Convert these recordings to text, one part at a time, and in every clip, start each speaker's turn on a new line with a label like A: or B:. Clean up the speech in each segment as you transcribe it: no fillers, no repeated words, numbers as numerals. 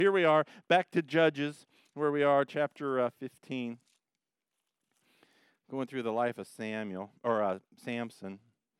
A: Here we are, back to Judges, where we are, chapter 15. Going through the life of Samson.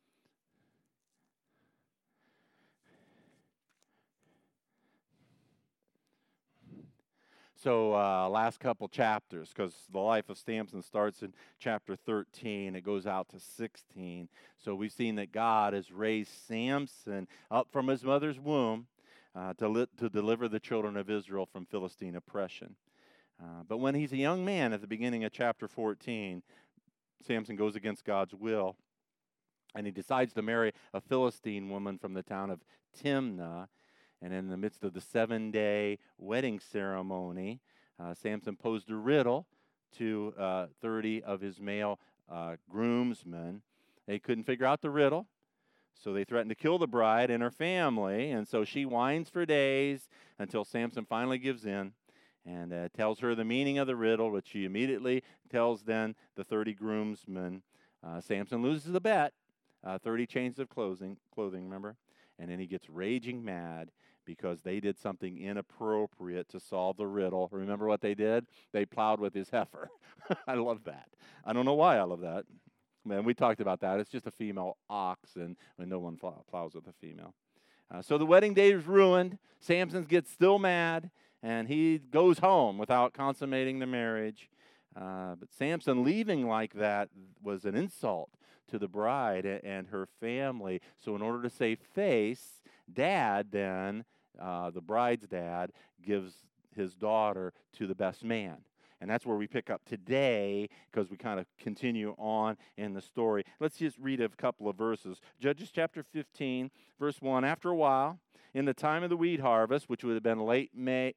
A: So last couple chapters, because the life of Samson starts in chapter 13. It goes out to 16. So we've seen that God has raised Samson up from his mother's womb to deliver the children of Israel from Philistine oppression. But when he's a young man at the beginning of chapter 14, Samson goes against God's will, and he decides to marry a Philistine woman from the town of Timnah. And in the midst of the 7-day wedding ceremony, Samson posed a riddle to 30 of his male groomsmen. They couldn't figure out the riddle, so they threatened to kill the bride and her family. And so she whines for days until Samson finally gives in and tells her the meaning of the riddle, which she immediately tells then the 30 groomsmen. Samson loses the bet, 30 changes of clothing, remember? And then he gets raging mad because they did something inappropriate to solve the riddle. Remember what they did? They plowed with his heifer. I love that. I don't know why I love that. Man, we talked about that. It's just a female ox, and when no one plows with a female. So the wedding day is ruined. Samson gets still mad, and he goes home without consummating the marriage. But Samson leaving like that was an insult to the bride and her family. So in order to save face, Dad then, the bride's dad, gives his daughter to the best man. And that's where we pick up today, because we kind of continue on in the story. Let's just read a couple of verses. Judges chapter 15, verse 1. After a while, in the time of the wheat harvest, which would have been late May,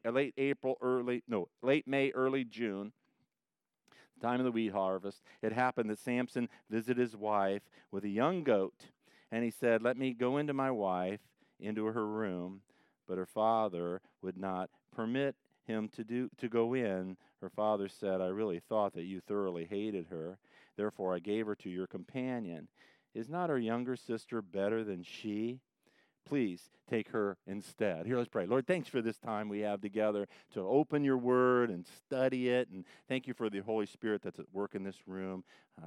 A: early June, time of the wheat harvest, it happened that Samson visited his wife with a young goat. And he said, "Let me go into my wife, into her room." But her father would not permit him to go in. Her father said, "I really thought that you thoroughly hated her. Therefore I gave her to your companion. Is not her younger sister better than she? Please take her instead." Here, let's pray. Lord, thanks for this time we have together to open your word and study it. And thank you for the Holy Spirit that's at work in this room,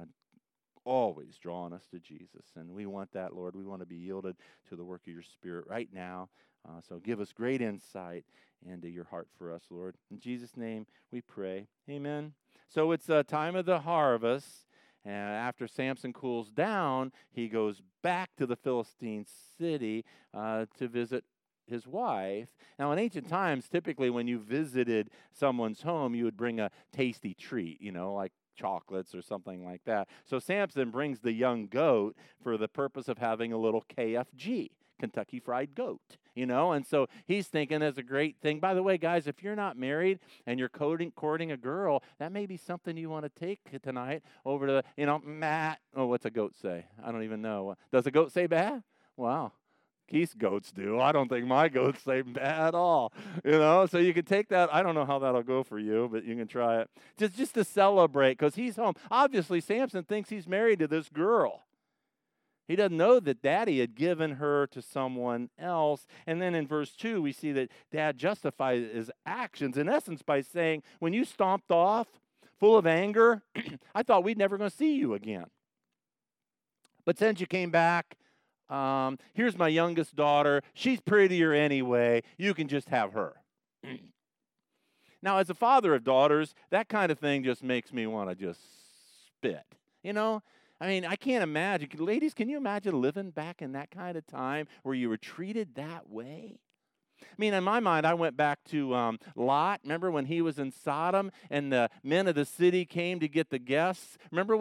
A: always drawing us to Jesus. And we want that, Lord. We want to be yielded to the work of your Spirit right now. So give us great insight into your heart for us, Lord. In Jesus' name we pray. Amen. So it's a time of the harvest. And after Samson cools down, he goes back to the Philistine city to visit his wife. Now, in ancient times, typically when you visited someone's home, you would bring a tasty treat, like chocolates or something like that. So Samson brings the young goat for the purpose of having a little KFG, Kentucky Fried Goat, and so he's thinking that's a great thing. By the way, guys, if you're not married and you're courting a girl, that may be something you want to take tonight over to, Matt. Oh, what's a goat say? I don't even know. Does a goat say bad? Wow. Keith's goats do. I don't think my goats say bad at all, So you can take that. I don't know how that'll go for you, but you can try it. Just to celebrate, because he's home. Obviously, Samson thinks he's married to this girl. He doesn't know that Daddy had given her to someone else. And then in verse 2, we see that Dad justifies his actions, in essence, by saying, when you stomped off, full of anger, I thought we'd never going to see you again. But since you came back, here's my youngest daughter. She's prettier anyway. You can just have her. Now, as a father of daughters, that kind of thing just makes me want to just spit, I can't imagine. Ladies, can you imagine living back in that kind of time where you were treated that way? In my mind, I went back to Lot. Remember when he was in Sodom and the men of the city came to get the guests? Remember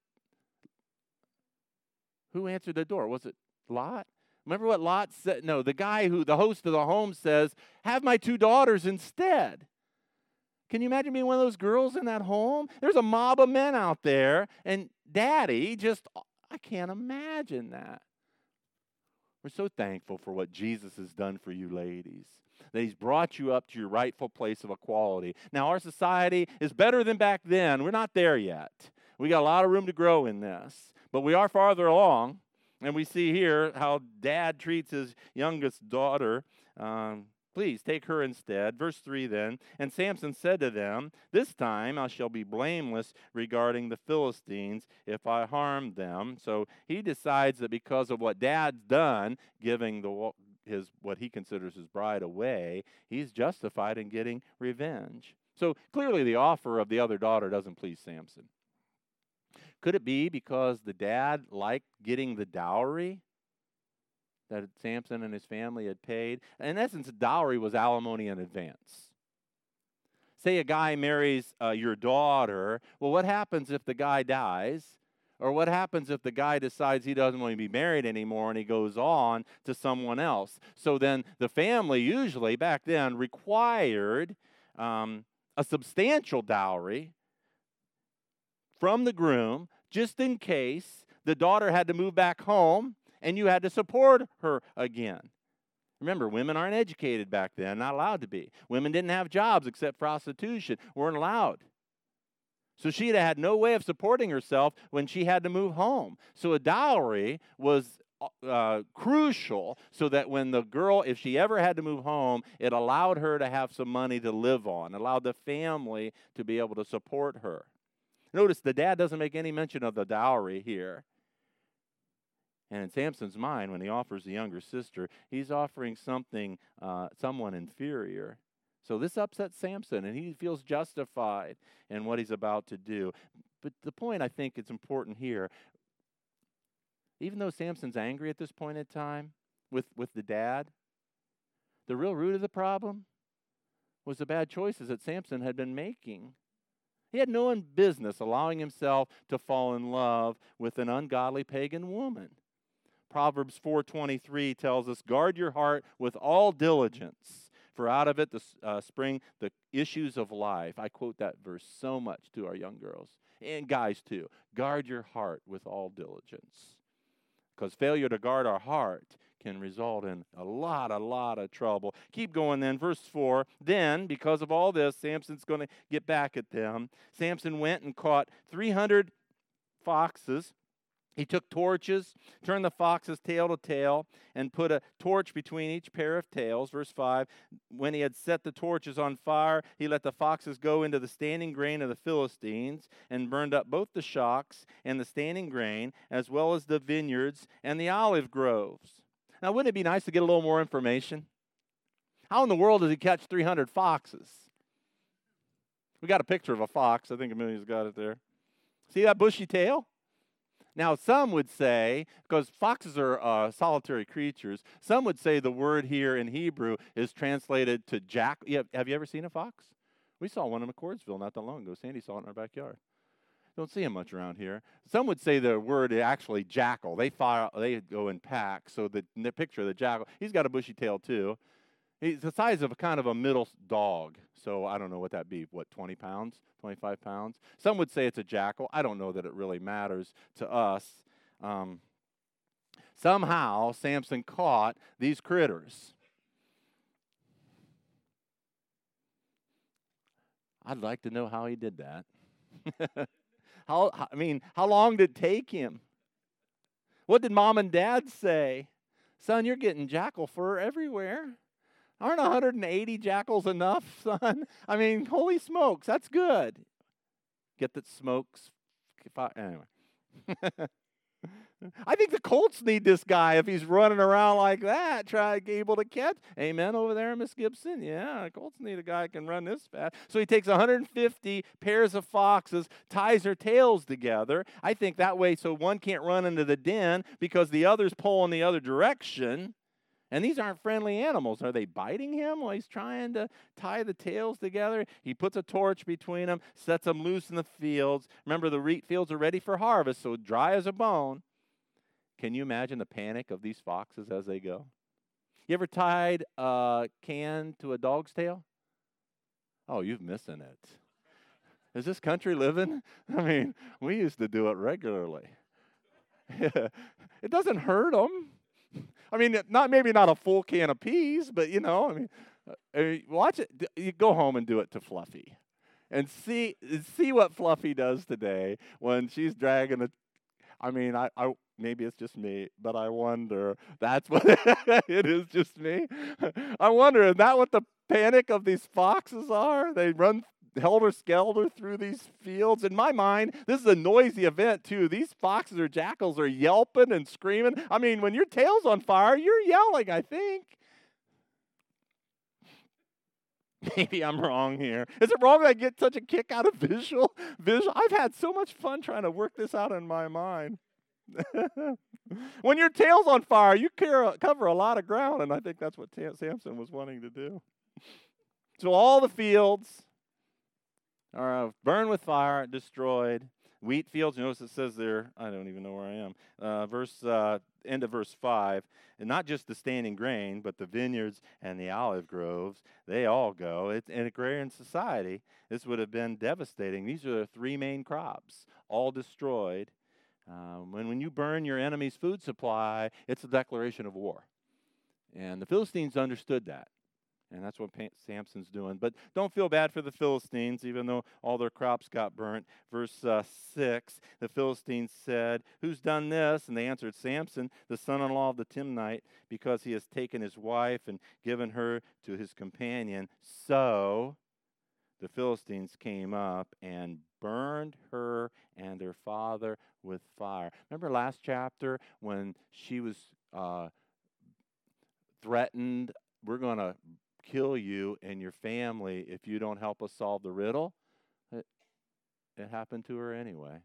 A: who answered the door? Was it Lot? Remember what Lot said? No, the host of the home says, "Have my 2 daughters instead." Can you imagine being one of those girls in that home? There's a mob of men out there, and Daddy I can't imagine that. We're so thankful for what Jesus has done for you ladies, that he's brought you up to your rightful place of equality. Now, our society is better than back then. We're not there yet. We got a lot of room to grow in this, but we are farther along, and we see here how Dad treats his youngest daughter Please take her instead. Verse 3 then. And Samson said to them, this time I shall be blameless regarding the Philistines if I harm them. So he decides that because of what Dad's done, giving his what he considers his bride away, he's justified in getting revenge. So clearly the offer of the other daughter doesn't please Samson. Could it be because the dad liked getting the dowry that Samson and his family had paid? In essence, dowry was alimony in advance. Say a guy marries your daughter. Well, what happens if the guy dies? Or what happens if the guy decides he doesn't want to be married anymore and he goes on to someone else? So then the family usually back then required a substantial dowry from the groom just in case the daughter had to move back home and you had to support her again. Remember, women aren't educated back then, not allowed to be. Women didn't have jobs except prostitution, weren't allowed. So she had no way of supporting herself when she had to move home. So a dowry was crucial so that when the girl, if she ever had to move home, it allowed her to have some money to live on, allowed the family to be able to support her. Notice the dad doesn't make any mention of the dowry here. And in Samson's mind, when he offers the younger sister, he's offering someone inferior. So this upsets Samson, and he feels justified in what he's about to do. But the point I think it's important here, even though Samson's angry at this point in time with the dad, the real root of the problem was the bad choices that Samson had been making. He had no business allowing himself to fall in love with an ungodly pagan woman. Proverbs 4:23 tells us, guard your heart with all diligence, for out of it spring the issues of life. I quote that verse so much to our young girls, and guys too. Guard your heart with all diligence. Because failure to guard our heart can result in a lot of trouble. Keep going then, verse 4. Then, because of all this, Samson's going to get back at them. Samson went and caught 300 foxes. He took torches, turned the fox's tail to tail, and put a torch between each pair of tails. Verse 5, when he had set the torches on fire, he let the foxes go into the standing grain of the Philistines and burned up both the shocks and the standing grain, as well as the vineyards and the olive groves. Now, wouldn't it be nice to get a little more information? How in the world does he catch 300 foxes? We got a picture of a fox. I think Amelia's got it there. See that bushy tail? Now, some would say, because foxes are solitary creatures, some would say the word here in Hebrew is translated to jack. Have you ever seen a fox? We saw one in McCordsville not that long ago. Sandy saw it in our backyard. Don't see them much around here. Some would say the word is actually jackal. They go in packs. So the picture of the jackal, he's got a bushy tail too. He's the size of a kind of a middle dog. So I don't know what that'd be. What, 20 pounds, 25 pounds? Some would say it's a jackal. I don't know that it really matters to us. Somehow Samson caught these critters. I'd like to know how he did that. How long did it take him? What did mom and dad say? Son, you're getting jackal fur everywhere. Aren't 180 jackals enough, son? I mean, holy smokes, that's good. Get that smokes. Anyway. I think the Colts need this guy if he's running around like that, able to catch. Amen over there, Miss Gibson. Yeah, Colts need a guy who can run this fast. So he takes 150 pairs of foxes, ties their tails together. I think that way so one can't run into the den because the other's pulling the other direction. And these aren't friendly animals. Are they biting him while he's trying to tie the tails together? He puts a torch between them, sets them loose in the fields. Remember, the wheat fields are ready for harvest, so dry as a bone. Can you imagine the panic of these foxes as they go? You ever tied a can to a dog's tail? Oh, you're missing it. Is this country living? I mean, we used to do it regularly. It doesn't hurt them. I mean, maybe not a full can of peas, but watch it. You go home and do it to Fluffy, and see what Fluffy does today when she's dragging maybe it's just me, but I wonder, that's what it is, just me. I wonder, is that what the panic of these foxes are? They run helter-skelter through these fields. In my mind, this is a noisy event, too. These foxes or jackals are yelping and screaming. I mean, when your tail's on fire, you're yelling, I think. Maybe I'm wrong here. Is it wrong that I get such a kick out of visual? I've had so much fun trying to work this out in my mind. When your tail's on fire, you cover a lot of ground, and I think that's what Samson was wanting to do. So all the fields are burned with fire, destroyed. Wheat fields, notice it says there, I don't even know where I am. End of verse 5, and not just the standing grain, but the vineyards and the olive groves, they all go. It's in agrarian society, this would have been devastating. These are the three main crops, all destroyed. When you burn your enemy's food supply, it's a declaration of war. And the Philistines understood that. And that's what Samson's doing. But don't feel bad for the Philistines, even though all their crops got burnt. Verse 6, the Philistines said, "Who's done this?" And they answered, "Samson, the son-in-law of the Timnite, because he has taken his wife and given her to his companion." So the Philistines came up and burned her and her father with fire. Remember last chapter when she was threatened, "We're going to kill you and your family if you don't help us solve the riddle"? It happened to her anyway.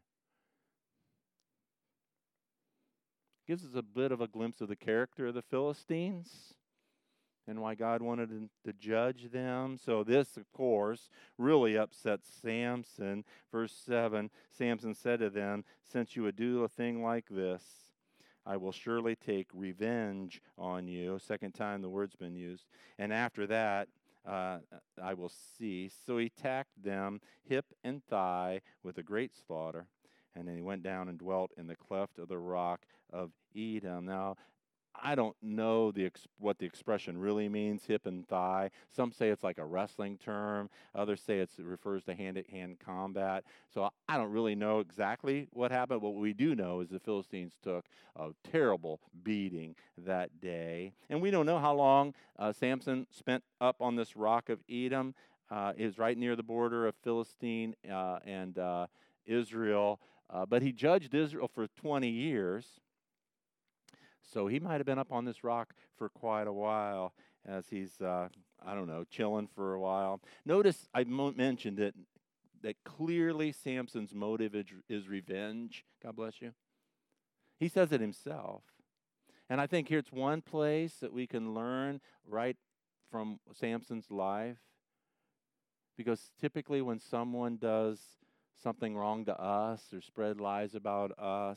A: Gives us a bit of a glimpse of the character of the Philistines and why God wanted to judge them. So this, of course, really upsets Samson. Verse 7, Samson said to them, "Since you would do a thing like this, I will surely take revenge on you." Second time the word's been used. "And after that, I will cease." So he attacked them hip and thigh with a great slaughter. And then he went down and dwelt in the cleft of the rock of Edom. Now, I don't know what the expression really means, hip and thigh. Some say it's like a wrestling term. Others say it refers to hand-to-hand combat. So I don't really know exactly what happened. What we do know is the Philistines took a terrible beating that day. And we don't know how long Samson spent up on this rock of Edom. It is right near the border of Philistine and Israel. But he judged Israel for 20 years. So he might have been up on this rock for quite a while as he's, chilling for a while. Notice I mentioned it, that clearly Samson's motive is revenge. God bless you. He says it himself. And I think here's one place that we can learn right from Samson's life. Because typically when someone does something wrong to us or spread lies about us,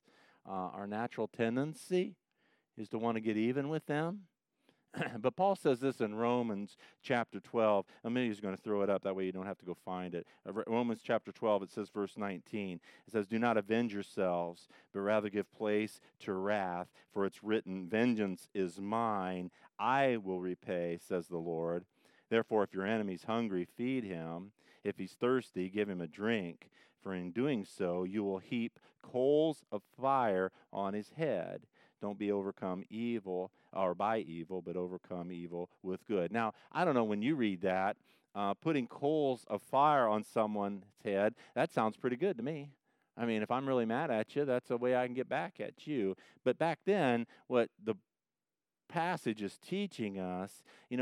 A: our natural tendency is to want to get even with them. But Paul says this in Romans chapter 12. Amelia's going to throw it up. That way you don't have to go find it. Romans chapter 12, it says verse 19. It says, "Do not avenge yourselves, but rather give place to wrath. For it's written, 'Vengeance is mine. I will repay,' says the Lord. Therefore, if your enemy's hungry, feed him. If he's thirsty, give him a drink. For in doing so, you will heap coals of fire on his head. Don't be overcome by evil, but overcome evil with good." Now, I don't know when you read that, putting coals of fire on someone's head, that sounds pretty good to me. I mean, if I'm really mad at you, that's a way I can get back at you. But back then, what the passage is teaching us,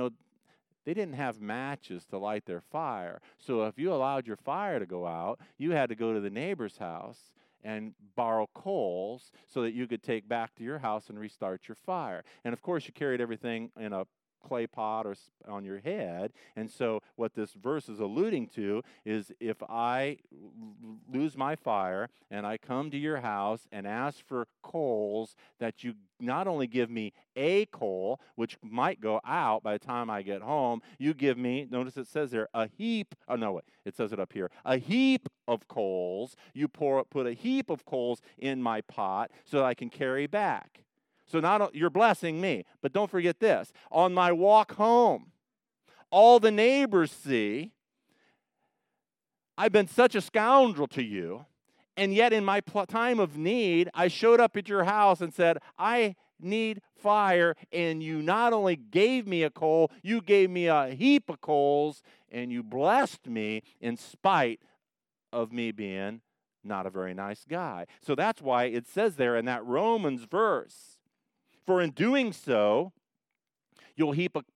A: they didn't have matches to light their fire. So if you allowed your fire to go out, you had to go to the neighbor's house and borrow coals so that you could take back to your house and restart your fire. And of course, you carried everything in a clay pot or on your head. And so what this verse is alluding to is if I lose my fire and I come to your house and ask for coals, that you not only give me a coal, which might go out by the time I get home, you give me, notice it says there, a heap, it says it up here, a heap of coals. You put a heap of coals in my pot so that I can carry back. So you're blessing me, but don't forget this. On my walk home, all the neighbors see I've been such a scoundrel to you, And yet in my time of need, I showed up at your house and said, I need fire. And you not only gave me a coal, you gave me a heap of coals, and you blessed me in spite of me being not a very nice guy. So that's why it says there in that Romans verse, for in doing so, you will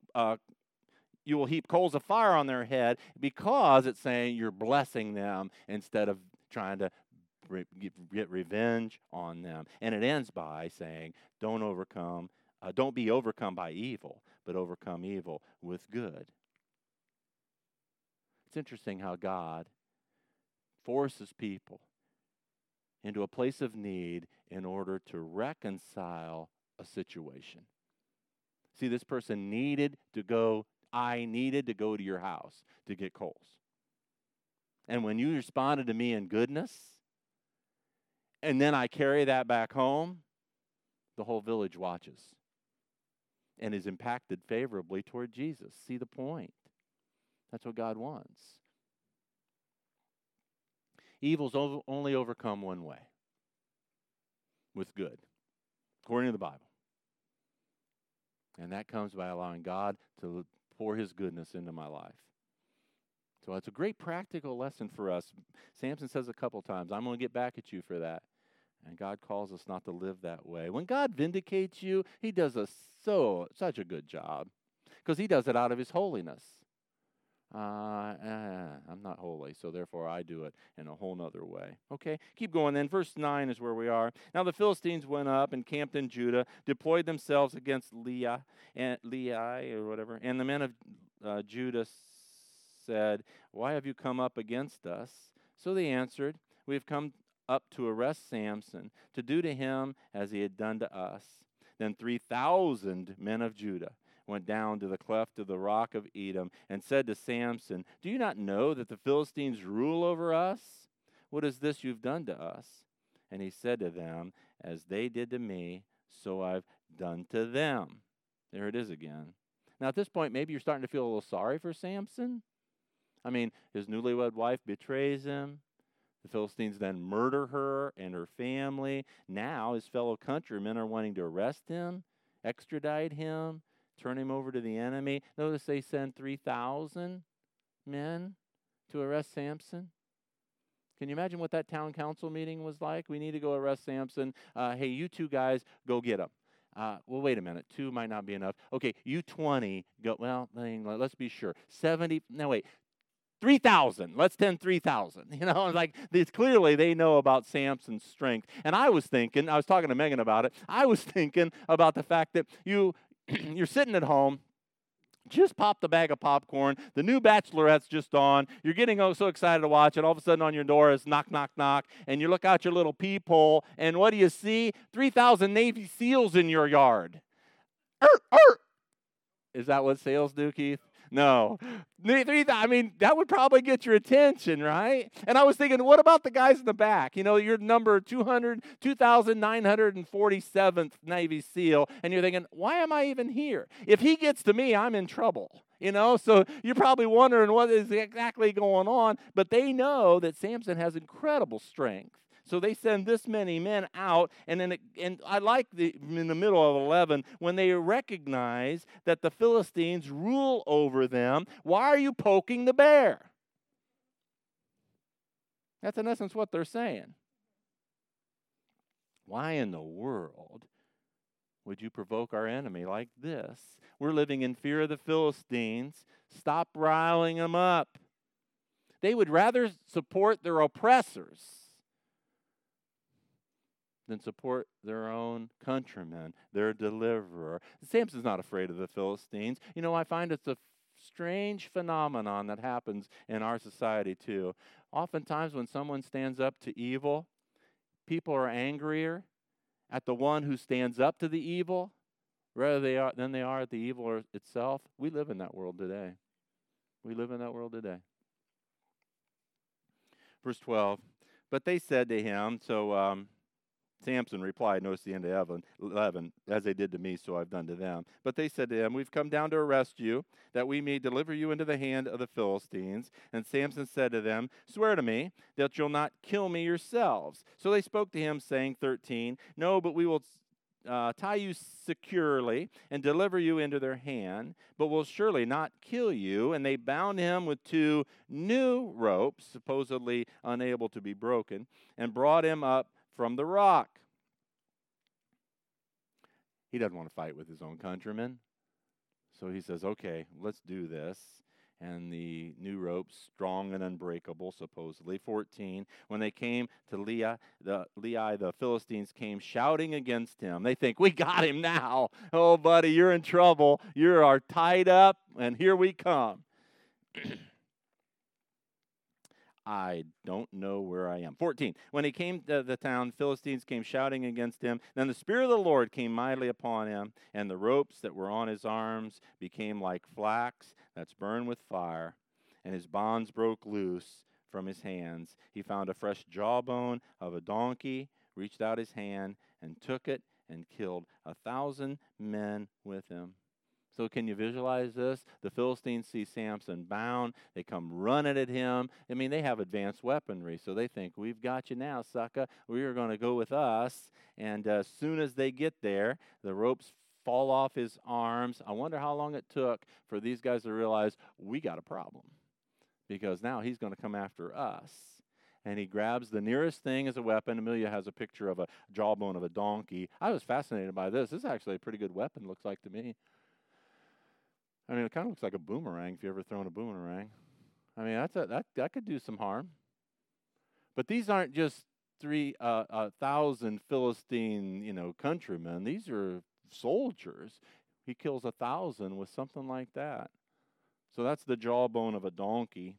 A: heap coals of fire on their head, because it's saying you're blessing them instead of trying to get revenge on them. And it ends by saying, don't be overcome by evil, but overcome evil with good. It's interesting how God forces people into a place of need in order to reconcile a situation. See, this person I needed to go to your house to get coals. And when you responded to me in goodness, and then I carry that back home, the whole village watches and is impacted favorably toward Jesus. See the point? That's what God wants. Evil's only overcome one way, with good, according to the Bible. And that comes by allowing God to pour his goodness into my life. So it's a great practical lesson for us. Samson says a couple times, I'm going to get back at you for that. And God calls us not to live that way. When God vindicates you, he does such a good job, because he does it out of his holiness. I'm not holy, so therefore I do it in a whole nother way. Okay, keep going then. Verse 9 is where we are. Now the Philistines went up and camped in Judah, deployed themselves against Lehi, or whatever. And the men of Judah said, why have you come up against us? So they answered, we have come up to arrest Samson, to do to him as he had done to us. Then 3,000 men of Judah went down to the cleft of the rock of Edom and said to Samson, do you not know that the Philistines rule over us? What is this you've done to us? And he said to them, as they did to me, so I've done to them. There it is again. Now at this point, maybe you're starting to feel a little sorry for Samson. I mean, his newlywed wife betrays him. The Philistines then murder her and her family. Now his fellow countrymen are wanting to arrest him, extradite him, turn him over to the enemy. Notice they send 3,000 men to arrest Samson. Can you imagine what that town council meeting was like? We need to go arrest Samson. Hey, you two guys, go get him. Well, wait a minute. 2 might not be enough. Okay, you 20, go. Well, let's be sure. 70, no, wait. 3,000. Let's send 3,000. Like clearly they know about Samson's strength. And I was talking to Megan about it. I was thinking about the fact that you're sitting at home, just popped a bag of popcorn. The new Bachelorette's just on. You're getting so excited to watch it. All of a sudden on your door is knock, knock, knock. And you look out your little peephole, and what do you see? 3,000 Navy SEALs in your yard. Is that what SEALs do, Keith? No. That would probably get your attention, right? And I was thinking, what about the guys in the back? You're number 2,947th Navy SEAL, and you're thinking, why am I even here? If he gets to me, I'm in trouble. So you're probably wondering what is exactly going on, but they know that Samson has incredible strength. So they send this many men out, and I like in the middle of 11, when they recognize that the Philistines rule over them, why are you poking the bear? That's in essence what they're saying. Why in the world would you provoke our enemy like this? We're living in fear of the Philistines. Stop riling them up. They would rather support their oppressors than support their own countrymen, their deliverer. Samson's not afraid of the Philistines. I find it's a strange phenomenon that happens in our society too. Oftentimes when someone stands up to evil, people are angrier at the one who stands up to the evil than they are at the evil itself. We live in that world today. Verse 12, but they said to him, Samson replied, notice the end of 11, as they did to me, so I've done to them. But they said to him, we've come down to arrest you, that we may deliver you into the hand of the Philistines. And Samson said to them, swear to me that you'll not kill me yourselves. So they spoke to him, saying, 13, no, but we will tie you securely and deliver you into their hand, but will surely not kill you. And they bound him with 2 new ropes, supposedly unable to be broken, and brought him up from the rock. He doesn't want to fight with his own countrymen. So he says, okay, let's do this. And the new ropes, strong and unbreakable, supposedly. 14, when they came to Lehi, the Philistines came shouting against him. They think, we got him now. Oh, buddy, you're in trouble. You are tied up, and here we come. I don't know where I am. 14. When he came to the town, Philistines came shouting against him. Then the Spirit of the Lord came mightily upon him, and the ropes that were on his arms became like flax that's burned with fire, and his bonds broke loose from his hands. He found a fresh jawbone of a donkey, reached out his hand, and took it, and killed 1,000 men with him. So can you visualize this? The Philistines see Samson bound. They come running at him. I mean, they have advanced weaponry, so they think, we've got you now, sucker. We are going to go with us. And as soon as they get there, the ropes fall off his arms. I wonder how long it took for these guys to realize, we got a problem, because now he's going to come after us. And he grabs the nearest thing as a weapon. Amelia has a picture of a jawbone of a donkey. I was fascinated by this. This is actually a pretty good weapon, looks like to me. I mean, it kind of looks like a boomerang if you ever thrown a boomerang. I mean, that could do some harm. But these aren't just 3,000 Philistine, countrymen. These are soldiers. He kills 1,000 with something like that. So that's the jawbone of a donkey.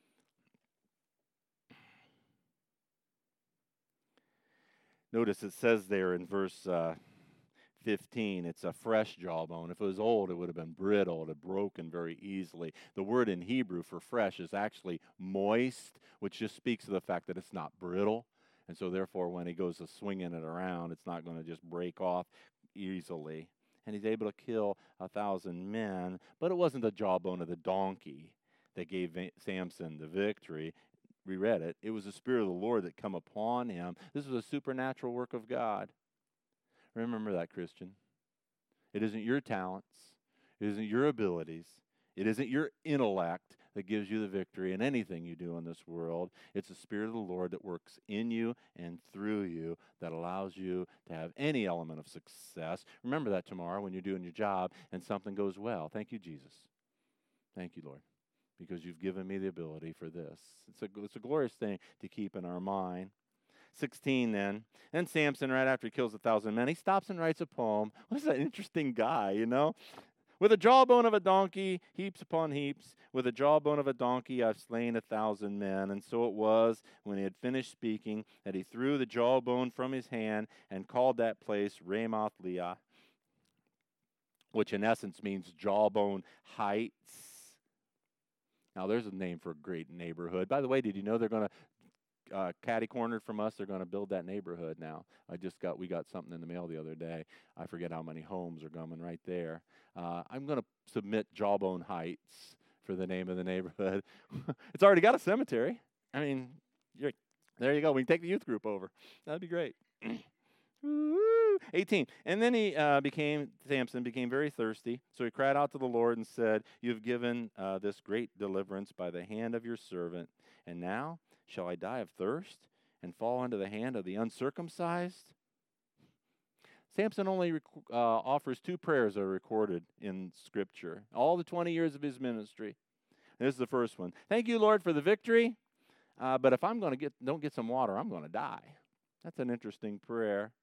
A: Notice it says there in verse 15, it's a fresh jawbone. If it was old, it would have been brittle. It would have broken very easily. The word in Hebrew for fresh is actually moist, which just speaks to the fact that it's not brittle. And so therefore, when he goes to swinging it around, it's not going to just break off easily. And he's able to kill 1,000 men. But it wasn't the jawbone of the donkey that gave Samson the victory. We read it. It was the Spirit of the Lord that come upon him. This was a supernatural work of God. Remember that, Christian. It isn't your talents. It isn't your abilities. It isn't your intellect that gives you the victory in anything you do in this world. It's the Spirit of the Lord that works in you and through you that allows you to have any element of success. Remember that tomorrow when you're doing your job and something goes well. Thank you, Jesus. Thank you, Lord, because you've given me the ability for this. It's a glorious thing to keep in our mind. 16 then. And Samson, right after he kills 1,000 men, he stops and writes a poem. What is that interesting guy, With a jawbone of a donkey, heaps upon heaps. With a jawbone of a donkey, I've slain 1,000 men. And so it was, when he had finished speaking, that he threw the jawbone from his hand and called that place Ramoth Lehi, which in essence means Jawbone Heights. Now, there's a name for a great neighborhood. By the way, did you know they're going to catty-cornered from us, they're going to build that neighborhood now. We got something in the mail the other day. I forget how many homes are coming right there. I'm going to submit Jawbone Heights for the name of the neighborhood. It's already got a cemetery. I mean, there you go. We can take the youth group over. That'd be great. 18. And then Samson became very thirsty. So he cried out to the Lord and said, you've given this great deliverance by the hand of your servant. And now, shall I die of thirst and fall into the hand of the uncircumcised? Samson only offers 2 prayers that are recorded in Scripture, all the 20 years of his ministry. This is the first one. Thank you, Lord, for the victory, but if don't get some water, I'm going to die. That's an interesting prayer.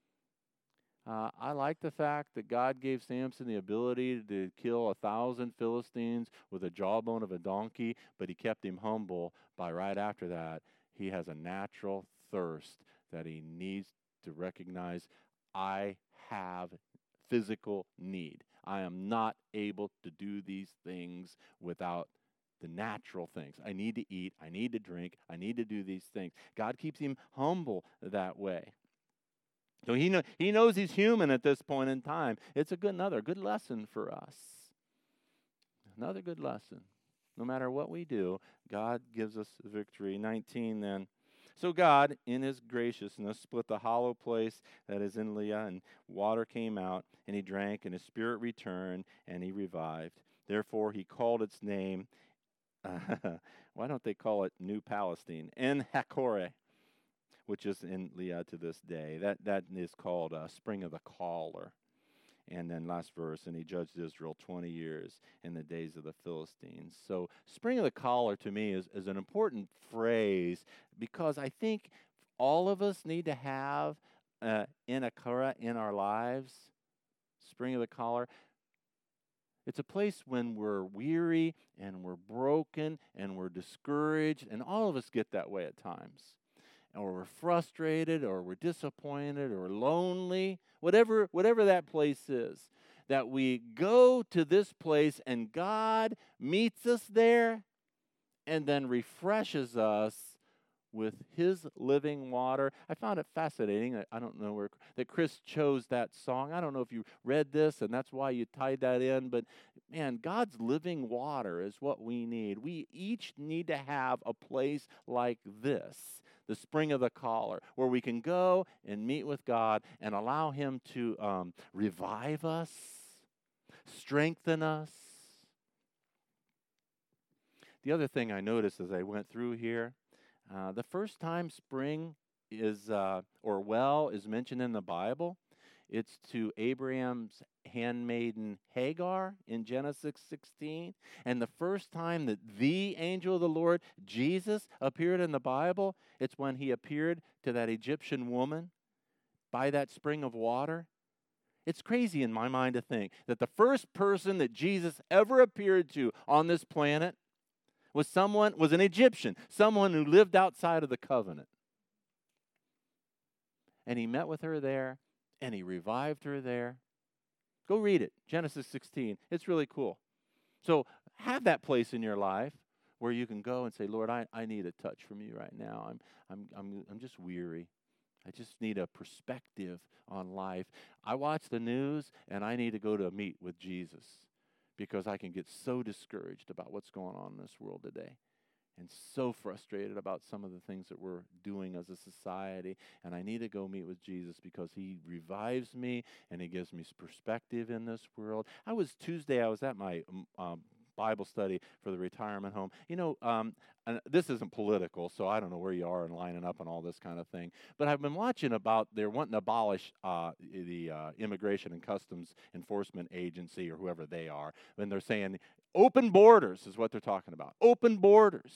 A: I like the fact that God gave Samson the ability to kill 1,000 Philistines with a jawbone of a donkey, but he kept him humble by right after that. He has a natural thirst that he needs to recognize. I have physical need. I am not able to do these things without the natural things. I need to eat. I need to drink. I need to do these things. God keeps him humble that way. So he knows he's human at this point in time. It's another good lesson for us. Another good lesson. No matter what we do, God gives us victory. 19 then. So God, in his graciousness, split the hollow place that is in Leah, and water came out, and he drank, and his spirit returned, and he revived. Therefore he called its name, why don't they call it New Palestine? En Hakkore, which is in Leah to this day. That is called Spring of the Caller. And then last verse, and he judged Israel 20 years in the days of the Philistines. So Spring of the Caller to me is an important phrase, because I think all of us need to have En Hakkore in our lives. Spring of the Caller. It's a place when we're weary and we're broken and we're discouraged, and all of us get that way at times. Or we're frustrated, or we're disappointed, or lonely, whatever that place is, that we go to this place and God meets us there and then refreshes us with his living water. I found it fascinating. I don't know that Chris chose that song. I don't know if you read this and that's why you tied that in, but man, God's living water is what we need. We each need to have a place like this, the Spring of the Caller, where we can go and meet with God and allow him to revive us, strengthen us. The other thing I noticed as I went through here, the first time spring is, or well, is mentioned in the Bible, it's to Abraham's handmaiden Hagar in Genesis 16. And the first time that the angel of the Lord, Jesus, appeared in the Bible, it's when he appeared to that Egyptian woman by that spring of water. It's crazy in my mind to think that the first person that Jesus ever appeared to on this planet was an Egyptian, someone who lived outside of the covenant. And he met with her there, and he revived her there. Go read it, Genesis 16. It's really cool. So have that place in your life where you can go and say, Lord, I need a touch from you right now. I'm just weary. I just need a perspective on life. I watch the news, and I need to go to meet with Jesus, because I can get so discouraged about what's going on in this world today, and so frustrated about some of the things that we're doing as a society. And I need to go meet with Jesus, because he revives me and he gives me perspective in this world. Tuesday, I was at my Bible study for the retirement home. And this isn't political, so I don't know where you are in lining up and all this kind of thing. But I've been watching about they're wanting to abolish the Immigration and Customs Enforcement Agency, or whoever they are. And they're saying open borders is what they're talking about. Open borders.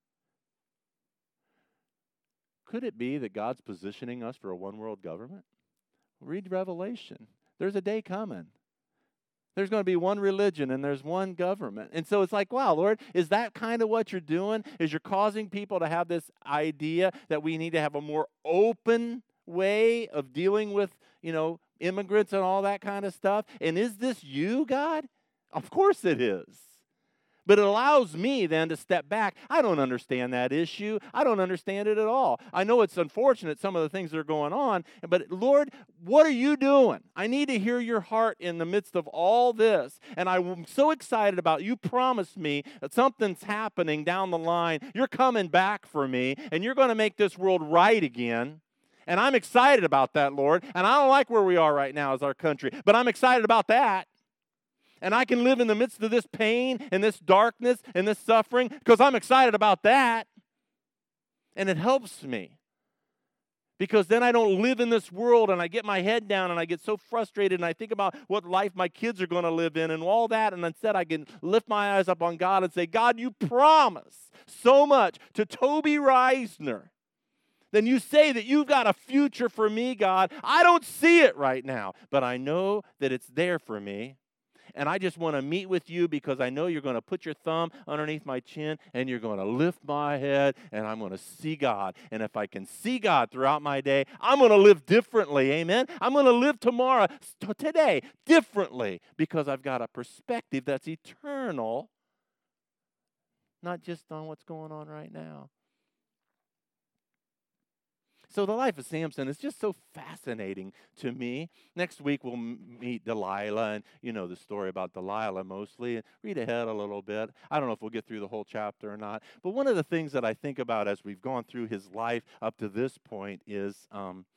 A: Could it be that God's positioning us for a one-world government? Read Revelation. There's a day coming. There's going to be one religion and there's one government. And so it's like, wow, Lord, is that kind of what you're doing? Is you're causing people to have this idea that we need to have a more open way of dealing with, immigrants and all that kind of stuff? And is this you, God? Of course it is. But it allows me then to step back. I don't understand that issue. I don't understand it at all. I know it's unfortunate, some of the things that are going on, but Lord, what are you doing? I need to hear your heart in the midst of all this. And I'm so excited about you promised me that something's happening down the line. You're coming back for me, and you're going to make this world right again. And I'm excited about that, Lord. And I don't like where we are right now as our country, but I'm excited about that. And I can live in the midst of this pain and this darkness and this suffering because I'm excited about that. And it helps me, because then I don't live in this world and I get my head down and I get so frustrated and I think about what life my kids are going to live in and all that. And instead I can lift my eyes up on God and say, God, you promise so much to Toby Reisner. Then you say that you've got a future for me, God. I don't see it right now, but I know that it's there for me. And I just want to meet with you, because I know you're going to put your thumb underneath my chin and you're going to lift my head and I'm going to see God. And if I can see God throughout my day, I'm going to live differently. Amen. I'm going to live today differently, because I've got a perspective that's eternal, not just on what's going on right now. So the life of Samson is just so fascinating to me. Next week we'll meet Delilah, and you know the story about Delilah mostly. Read ahead a little bit. I don't know if we'll get through the whole chapter or not. But one of the things that I think about as we've gone through his life up to this point is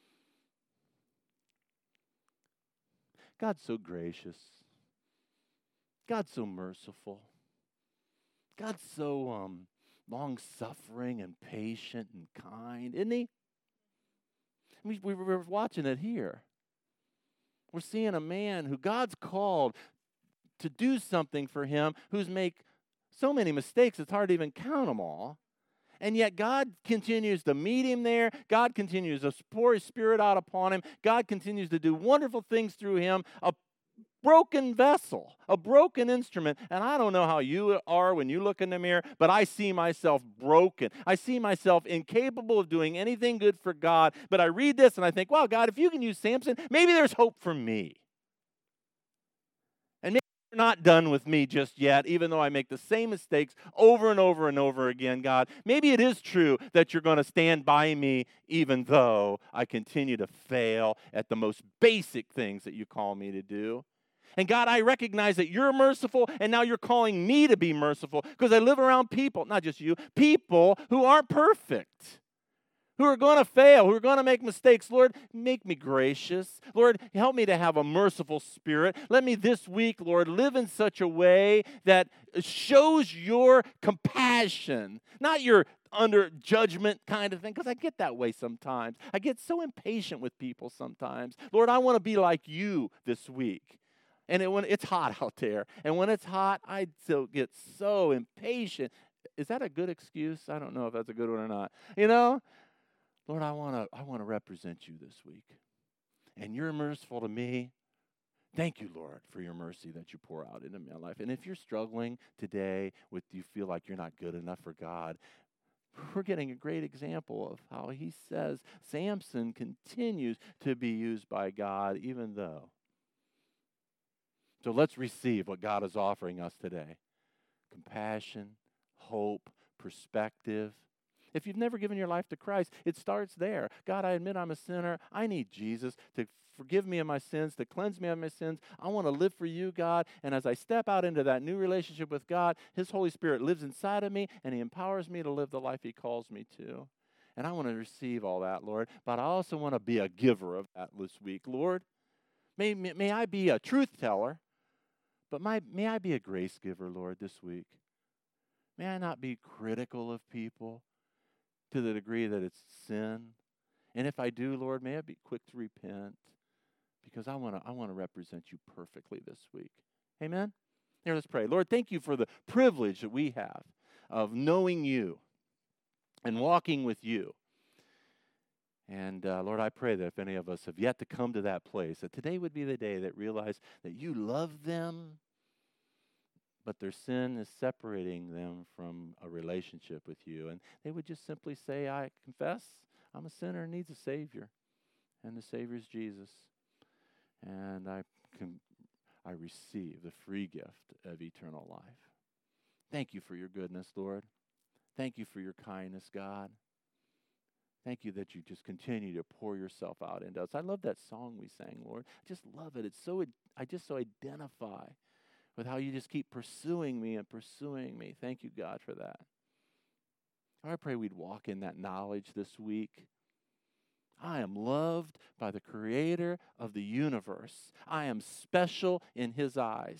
A: God's so gracious. God's so merciful. God's so long-suffering and patient and kind, isn't he? We're watching it here. We're seeing a man who God's called to do something for him, who's make so many mistakes it's hard to even count them all. And yet God continues to meet him there. God continues to pour his Spirit out upon him. God continues to do wonderful things through him. A broken vessel, a broken instrument. And I don't know how you are when you look in the mirror, but I see myself broken. I see myself incapable of doing anything good for God. But I read this and I think, wow, God, if you can use Samson, maybe there's hope for me. And maybe you're not done with me just yet, even though I make the same mistakes over and over and over again, God. Maybe it is true that you're going to stand by me even though I continue to fail at the most basic things that you call me to do. And God, I recognize that you're merciful, and now you're calling me to be merciful because I live around people, not just you, people who aren't perfect, who are going to fail, who are going to make mistakes. Lord, make me gracious. Lord, help me to have a merciful spirit. Let me this week, Lord, live in such a way that shows your compassion, not your under judgment kind of thing, because I get that way sometimes. I get so impatient with people sometimes. Lord, I want to be like you this week. And when it's hot out there, and when it's hot, I still get so impatient. Is that a good excuse? I don't know if that's a good one or not. You know, Lord, I want to represent you this week, and you're merciful to me. Thank you, Lord, for your mercy that you pour out into my life. And if you're struggling today with you feel like you're not good enough for God, we're getting a great example of how he says Samson continues to be used by God, even though. So let's receive what God is offering us today. Compassion, hope, perspective. If you've never given your life to Christ, it starts there. God, I admit I'm a sinner. I need Jesus to forgive me of my sins, to cleanse me of my sins. I want to live for you, God. And as I step out into that new relationship with God, his Holy Spirit lives inside of me, and he empowers me to live the life he calls me to. And I want to receive all that, Lord. But I also want to be a giver of that this week, Lord. May I be a truth teller. But may I be a grace giver, Lord, this week. May I not be critical of people to the degree that it's sin. And if I do, Lord, may I be quick to repent because I want to represent you perfectly this week. Amen? Here, let's pray. Lord, thank you for the privilege that we have of knowing you and walking with you. And Lord, I pray that if any of us have yet to come to that place, that today would be the day that realize that you love them, but their sin is separating them from a relationship with you. And they would just simply say, I confess I'm a sinner and needs a Savior. And the Savior is Jesus. And I receive the free gift of eternal life. Thank you for your goodness, Lord. Thank you for your kindness, God. Thank you that you just continue to pour yourself out into us. I love that song we sang, Lord. I just love it. I just so identify with how you just keep pursuing me and pursuing me. Thank you, God, for that. I pray we'd walk in that knowledge this week. I am loved by the Creator of the universe. I am special in his eyes.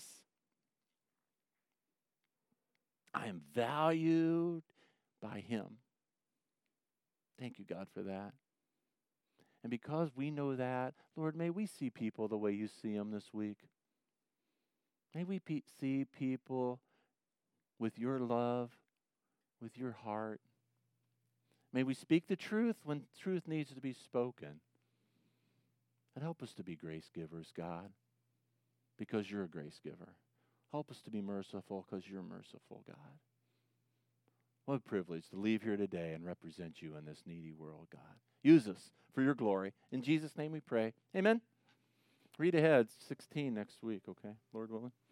A: I am valued by him. Thank you, God, for that. And because we know that, Lord, may we see people the way you see them this week. May we see people with your love, with your heart. May we speak the truth when truth needs to be spoken. And help us to be grace givers, God, because you're a grace giver. Help us to be merciful because you're merciful, God. What a privilege to leave here today and represent you in this needy world, God. Use us for your glory. In Jesus' name we pray. Amen. Read ahead, 16 next week, okay? Lord willing.